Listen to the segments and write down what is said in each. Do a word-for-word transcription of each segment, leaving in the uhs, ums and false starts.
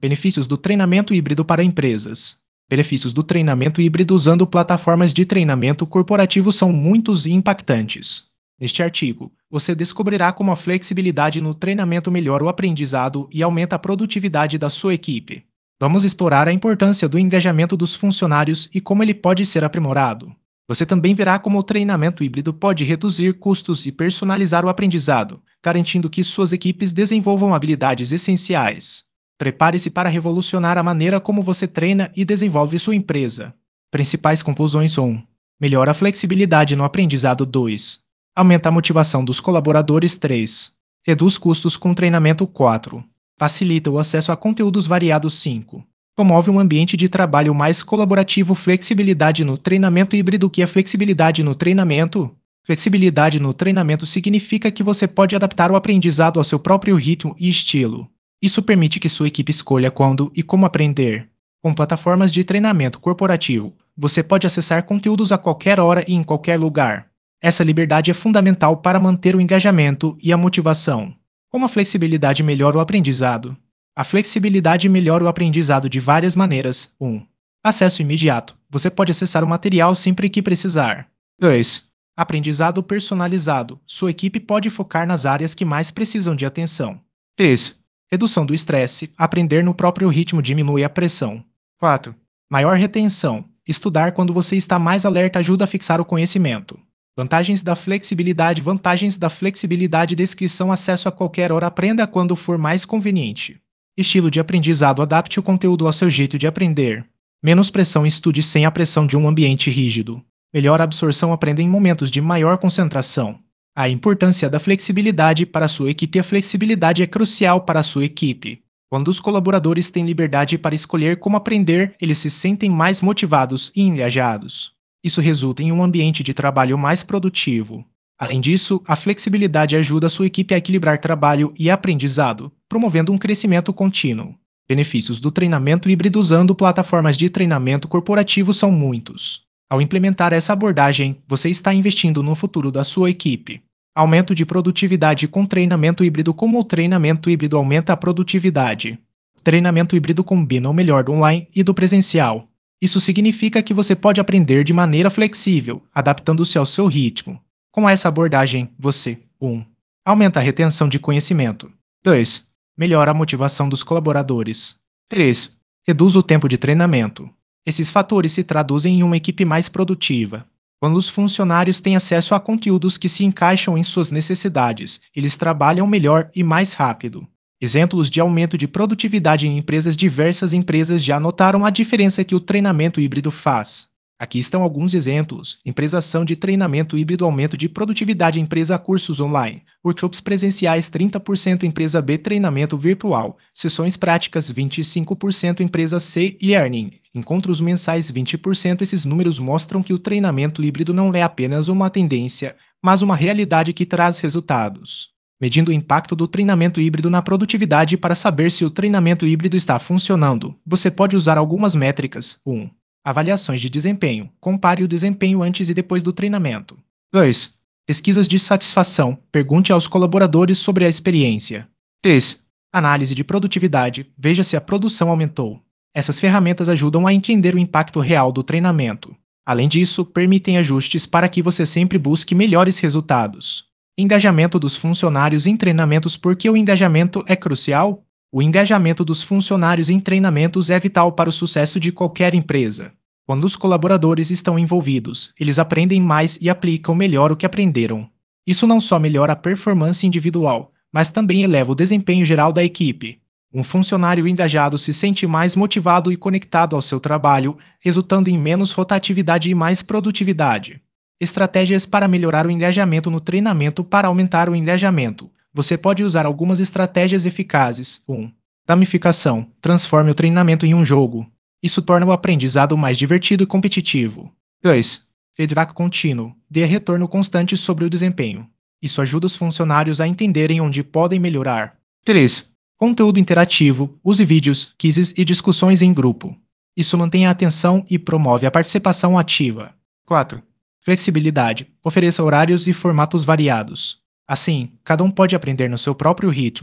Benefícios do treinamento híbrido para empresas. Benefícios do treinamento híbrido usando plataformas de treinamento corporativo são muitos e impactantes. Neste artigo, você descobrirá como a flexibilidade no treinamento melhora o aprendizado e aumenta a produtividade da sua equipe. Vamos explorar a importância do engajamento dos funcionários e como ele pode ser aprimorado. Você também verá como o treinamento híbrido pode reduzir custos e personalizar o aprendizado, garantindo que suas equipes desenvolvam habilidades essenciais. Prepare-se para revolucionar a maneira como você treina e desenvolve sua empresa. Principais conclusões um. Melhora a flexibilidade no aprendizado dois. Aumenta a motivação dos colaboradores três. Reduz custos com treinamento quatro. Facilita o acesso a conteúdos variados cinco. Promove um ambiente de trabalho mais colaborativo. Flexibilidade no treinamento híbrido. O que é flexibilidade no treinamento? Flexibilidade no treinamento significa que você pode adaptar o aprendizado ao seu próprio ritmo e estilo. Isso permite que sua equipe escolha quando e como aprender. Com plataformas de treinamento corporativo, você pode acessar conteúdos a qualquer hora e em qualquer lugar. Essa liberdade é fundamental para manter o engajamento e a motivação. Como a flexibilidade melhora o aprendizado? A flexibilidade melhora o aprendizado de várias maneiras. um. Acesso imediato. Você pode acessar o material sempre que precisar. dois. Aprendizado personalizado. Sua equipe pode focar nas áreas que mais precisam de atenção. três. Redução do estresse. Aprender no próprio ritmo diminui a pressão. quatro. Maior retenção. Estudar quando você está mais alerta ajuda a fixar o conhecimento. Vantagens da flexibilidade. Vantagens da flexibilidade. Descrição. Acesso a qualquer hora. Aprenda quando for mais conveniente. Estilo de aprendizado. Adapte o conteúdo ao seu jeito de aprender. Menos pressão. Estude sem a pressão de um ambiente rígido. Melhor absorção. Aprenda em momentos de maior concentração. A importância da flexibilidade para a sua equipe. A flexibilidade é crucial para a sua equipe. Quando os colaboradores têm liberdade para escolher como aprender, eles se sentem mais motivados e engajados. Isso resulta em um ambiente de trabalho mais produtivo. Além disso, a flexibilidade ajuda a sua equipe a equilibrar trabalho e aprendizado, promovendo um crescimento contínuo. Benefícios do treinamento híbrido usando plataformas de treinamento corporativo são muitos. Ao implementar essa abordagem, você está investindo no futuro da sua equipe. Aumento de produtividade com treinamento híbrido. Como o treinamento híbrido aumenta a produtividade? Treinamento híbrido combina o melhor do online e do presencial. Isso significa que você pode aprender de maneira flexível, adaptando-se ao seu ritmo. Com essa abordagem, você um. Aumenta a retenção de conhecimento. dois. Melhora a motivação dos colaboradores. três. Reduz o tempo de treinamento. Esses fatores se traduzem em uma equipe mais produtiva. Quando os funcionários têm acesso a conteúdos que se encaixam em suas necessidades, eles trabalham melhor e mais rápido. Exemplos de aumento de produtividade em empresas. Diversas empresas já notaram a diferença que o treinamento híbrido faz. Aqui estão alguns exemplos. Empresa Ação de treinamento híbrido. Aumento de produtividade. Empresa A, cursos online. Workshops presenciais trinta por cento. Empresa B, treinamento virtual. Sessões práticas vinte e cinco por cento. Empresa C, e-learning. Encontros mensais vinte por cento. Esses números mostram que o treinamento híbrido não é apenas uma tendência, mas uma realidade que traz resultados. Medindo o impacto do treinamento híbrido na produtividade. Para saber se o treinamento híbrido está funcionando, você pode usar algumas métricas. um. Avaliações de desempenho. Compare o desempenho antes e depois do treinamento. dois. Pesquisas de satisfação. Pergunte aos colaboradores sobre a experiência. três. Análise de produtividade. Veja se a produção aumentou. Essas ferramentas ajudam a entender o impacto real do treinamento. Além disso, permitem ajustes para que você sempre busque melhores resultados. Engajamento dos funcionários em treinamentos. Por que o engajamento é crucial? O engajamento dos funcionários em treinamentos é vital para o sucesso de qualquer empresa. Quando os colaboradores estão envolvidos, eles aprendem mais e aplicam melhor o que aprenderam. Isso não só melhora a performance individual, mas também eleva o desempenho geral da equipe. Um funcionário engajado se sente mais motivado e conectado ao seu trabalho, resultando em menos rotatividade e mais produtividade. Estratégias para melhorar o engajamento no treinamento. Para aumentar o engajamento, você pode usar algumas estratégias eficazes. um. Gamificação. Transforme o treinamento em um jogo. Isso torna o aprendizado mais divertido e competitivo. dois. Feedback contínuo. Dê retorno constante sobre o desempenho. Isso ajuda os funcionários a entenderem onde podem melhorar. três. Conteúdo interativo. Use vídeos, quizzes e discussões em grupo. Isso mantém a atenção e promove a participação ativa. quatro. Flexibilidade. Ofereça horários e formatos variados. Assim, cada um pode aprender no seu próprio ritmo.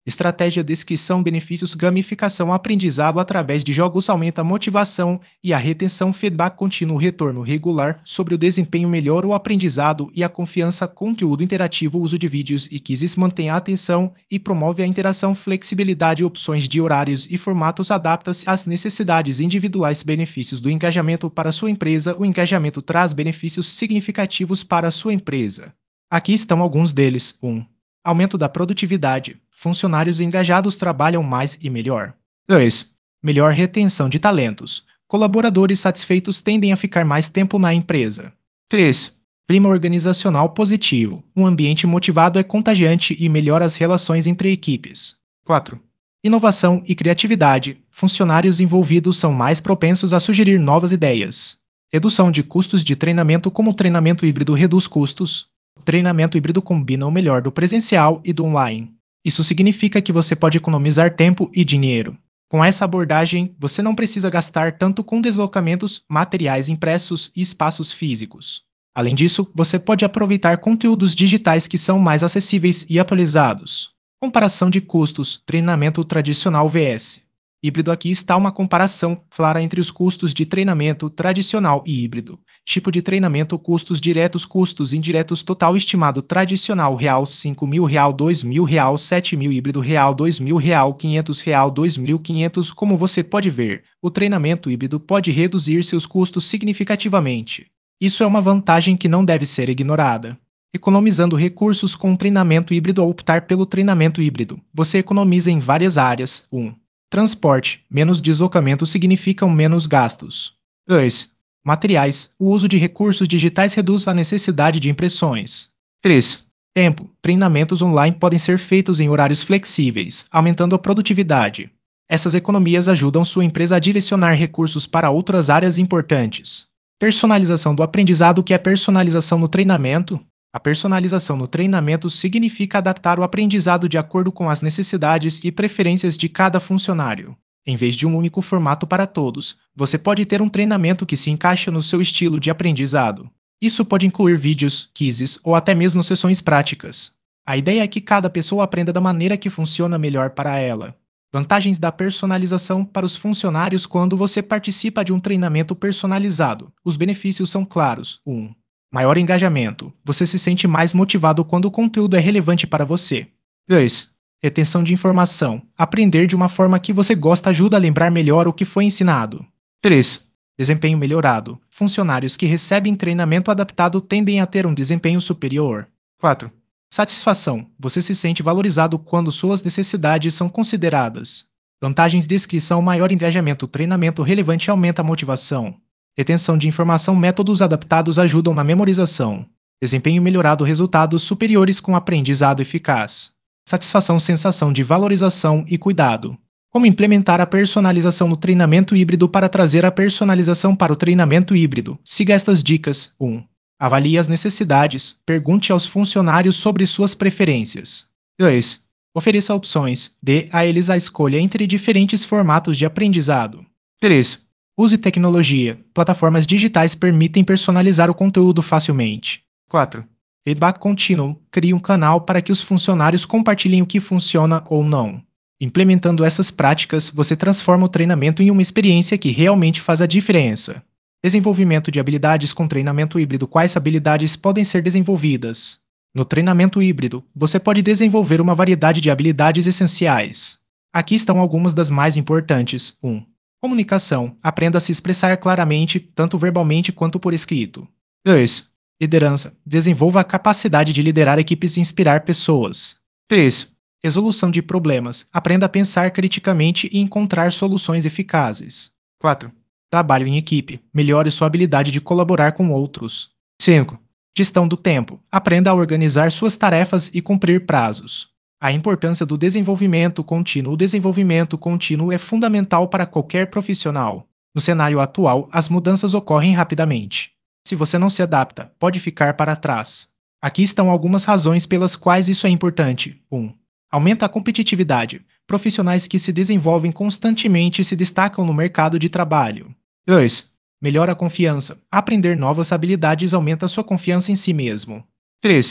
Estratégia, descrição, benefícios, gamificação, aprendizado através de jogos aumenta a motivação e a retenção, feedback contínuo, retorno regular sobre o desempenho, melhora o aprendizado e a confiança, conteúdo interativo, uso de vídeos e quizzes, mantém a atenção e promove a interação, flexibilidade, opções de horários e formatos, adapta-se às necessidades individuais, benefícios do engajamento para sua empresa. O engajamento traz benefícios significativos para a sua empresa. Aqui estão alguns deles. um. Aumento da produtividade. Funcionários engajados trabalham mais e melhor. dois. Melhor retenção de talentos. Colaboradores satisfeitos tendem a ficar mais tempo na empresa. três. Clima organizacional positivo. Um ambiente motivado é contagiante e melhora as relações entre equipes. quatro. Inovação e criatividade. Funcionários envolvidos são mais propensos a sugerir novas ideias. Redução de custos de treinamento. Como o treinamento híbrido reduz custos, o treinamento híbrido combina o melhor do presencial e do online. Isso significa que você pode economizar tempo e dinheiro. Com essa abordagem, você não precisa gastar tanto com deslocamentos, materiais impressos e espaços físicos. Além disso, você pode aproveitar conteúdos digitais que são mais acessíveis e atualizados. Comparação de custos, treinamento tradicional versus híbrido. Aqui está uma comparação clara entre os custos de treinamento tradicional e híbrido. Tipo de treinamento: custos diretos, custos indiretos, total estimado tradicional real cinco mil real, dois mil real, sete mil híbrido real, dois mil real, quinhentos real, dois mil e quinhentos. Como você pode ver, o treinamento híbrido pode reduzir seus custos significativamente. Isso é uma vantagem que não deve ser ignorada. Economizando recursos com treinamento híbrido. Ao optar pelo treinamento híbrido, você economiza em várias áreas. um. Transporte. Menos deslocamento significam menos gastos. dois. Materiais. O uso de recursos digitais reduz a necessidade de impressões. três. Tempo. Treinamentos online podem ser feitos em horários flexíveis, aumentando a produtividade. Essas economias ajudam sua empresa a direcionar recursos para outras áreas importantes. Personalização do aprendizado. O que é personalização no treinamento? A personalização no treinamento significa adaptar o aprendizado de acordo com as necessidades e preferências de cada funcionário. Em vez de um único formato para todos, você pode ter um treinamento que se encaixa no seu estilo de aprendizado. Isso pode incluir vídeos, quizzes ou até mesmo sessões práticas. A ideia é que cada pessoa aprenda da maneira que funciona melhor para ela. Vantagens da personalização para os funcionários. Quando você participa de um treinamento personalizado, os benefícios são claros. um. Maior engajamento. Você se sente mais motivado quando o conteúdo é relevante para você. dois. Retenção de informação. Aprender de uma forma que você gosta ajuda a lembrar melhor o que foi ensinado. três. Desempenho melhorado. Funcionários que recebem treinamento adaptado tendem a ter um desempenho superior. quatro. Satisfação. Você se sente valorizado quando suas necessidades são consideradas. Vantagens: descrição, maior engajamento, treinamento relevante aumenta a motivação. Retenção de informação, métodos adaptados ajudam na memorização. Desempenho melhorado, resultados superiores com aprendizado eficaz. Satisfação, sensação de valorização e cuidado. Como implementar a personalização no treinamento híbrido? Para trazer a personalização para o treinamento híbrido, siga estas dicas. um. Avalie as necessidades. Pergunte aos funcionários sobre suas preferências. dois. Ofereça opções. Dê a eles a escolha entre diferentes formatos de aprendizado. três. Use tecnologia. Plataformas digitais permitem personalizar o conteúdo facilmente. quatro. Feedback contínuo. Crie um canal para que os funcionários compartilhem o que funciona ou não. Implementando essas práticas, você transforma o treinamento em uma experiência que realmente faz a diferença. Desenvolvimento de habilidades com treinamento híbrido. Quais habilidades podem ser desenvolvidas? No treinamento híbrido, você pode desenvolver uma variedade de habilidades essenciais. Aqui estão algumas das mais importantes. um. Comunicação. Aprenda a se expressar claramente, tanto verbalmente quanto por escrito. dois. Liderança. Desenvolva a capacidade de liderar equipes e inspirar pessoas. três. Resolução de problemas. Aprenda a pensar criticamente e encontrar soluções eficazes. quatro. Trabalho em equipe. Melhore sua habilidade de colaborar com outros. cinco. Gestão do tempo. Aprenda a organizar suas tarefas e cumprir prazos. A importância do desenvolvimento contínuo. O desenvolvimento contínuo é fundamental para qualquer profissional. No cenário atual, as mudanças ocorrem rapidamente. Se você não se adapta, pode ficar para trás. Aqui estão algumas razões pelas quais isso é importante. um. Aumenta a competitividade. Profissionais que se desenvolvem constantemente se destacam no mercado de trabalho. dois. Melhora a confiança. Aprender novas habilidades aumenta sua confiança em si mesmo. três.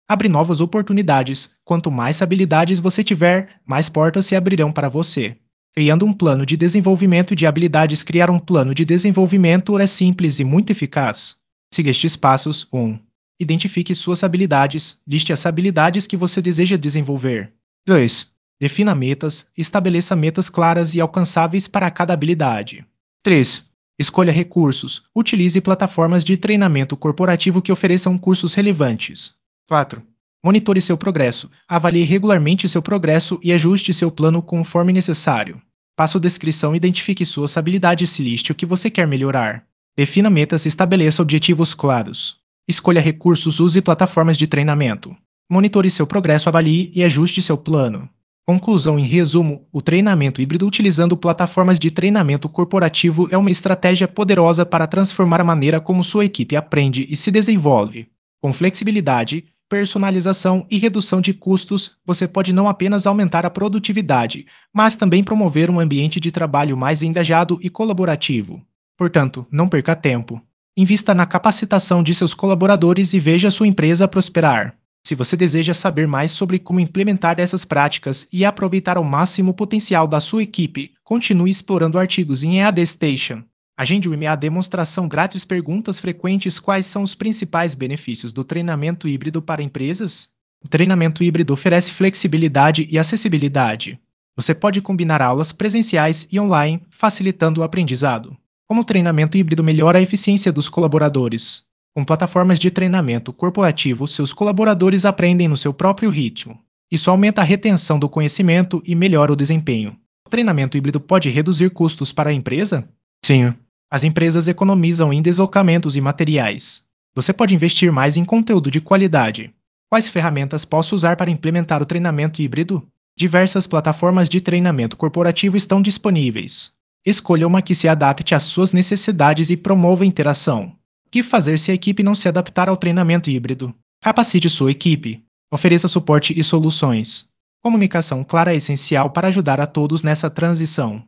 abre novas oportunidades. Quanto mais habilidades você tiver, mais portas se abrirão para você. Criando um plano de desenvolvimento de habilidades. Criar um plano de desenvolvimento é simples e muito eficaz. Siga estes passos. um. Identifique suas habilidades. Liste as habilidades que você deseja desenvolver. dois. Defina metas. Estabeleça metas claras e alcançáveis para cada habilidade. três. Escolha recursos. Utilize plataformas de treinamento corporativo que ofereçam cursos relevantes. quatro. Monitore seu progresso. Avalie regularmente seu progresso e ajuste seu plano conforme necessário. Passo descrição. Identifique suas habilidades e liste o que você quer melhorar. Defina metas e estabeleça objetivos claros. Escolha recursos. Use plataformas de treinamento. Monitore seu progresso. Avalie e ajuste seu plano. Conclusão. Em resumo, o treinamento híbrido utilizando plataformas de treinamento corporativo é uma estratégia poderosa para transformar a maneira como sua equipe aprende e se desenvolve. Com flexibilidade, personalização e redução de custos, você pode não apenas aumentar a produtividade, mas também promover um ambiente de trabalho mais engajado e colaborativo. Portanto, não perca tempo. Invista na capacitação de seus colaboradores e veja sua empresa prosperar. Se você deseja saber mais sobre como implementar essas práticas e aproveitar ao máximo o potencial da sua equipe, continue explorando artigos em E A D Station. Agende uma demonstração grátis. Perguntas frequentes: quais são os principais benefícios do treinamento híbrido para empresas? O treinamento híbrido oferece flexibilidade e acessibilidade. Você pode combinar aulas presenciais e online, facilitando o aprendizado. Como o treinamento híbrido melhora a eficiência dos colaboradores? Com plataformas de treinamento corporativo, seus colaboradores aprendem no seu próprio ritmo. Isso aumenta a retenção do conhecimento e melhora o desempenho. O treinamento híbrido pode reduzir custos para a empresa? Sim. As empresas economizam em deslocamentos e materiais. Você pode investir mais em conteúdo de qualidade. Quais ferramentas posso usar para implementar o treinamento híbrido? Diversas plataformas de treinamento corporativo estão disponíveis. Escolha uma que se adapte às suas necessidades e promova a interação. O que fazer se a equipe não se adaptar ao treinamento híbrido? Capacite sua equipe. Ofereça suporte e soluções. Comunicação clara é essencial para ajudar a todos nessa transição.